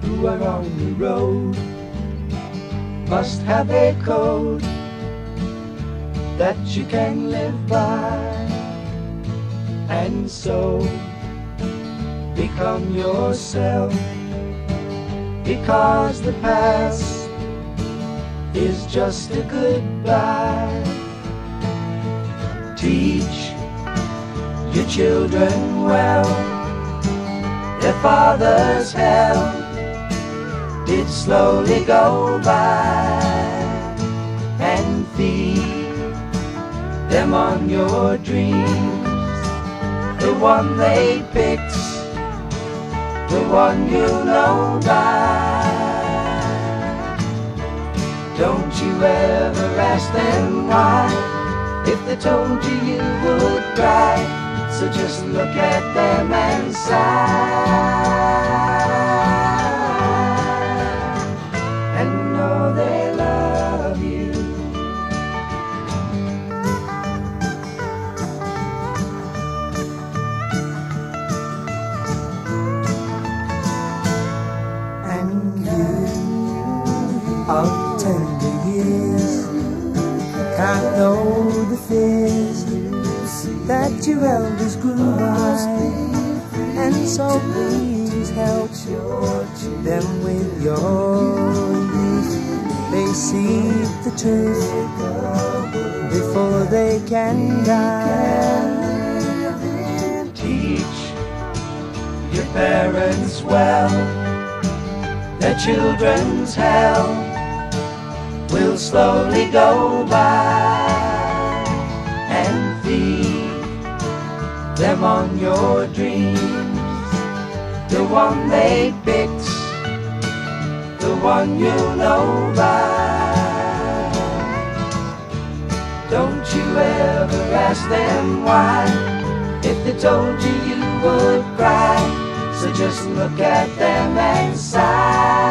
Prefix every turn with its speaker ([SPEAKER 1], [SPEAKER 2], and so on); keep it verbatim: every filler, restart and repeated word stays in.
[SPEAKER 1] who are on the road must have a code that you can live by, and so become yourself, because the past is just a goodbye. Teach your children well, their father's hell did slowly go by, and feed them on your dreams, the one they picked, the one you know by. Don't you ever ask them why, if they told you you would cry. So just look at them and sigh, and know they love you. And you of tender years can't know the fears that your elders grew by, and so please help them with your youth. They see the truth before they can die. Teach your parents well, their children's hell will slowly go by, and feed them on your dreams, the one they picked, the one you know by. Don't you ever ask them why, if they told you you would cry. So just look at them and sigh.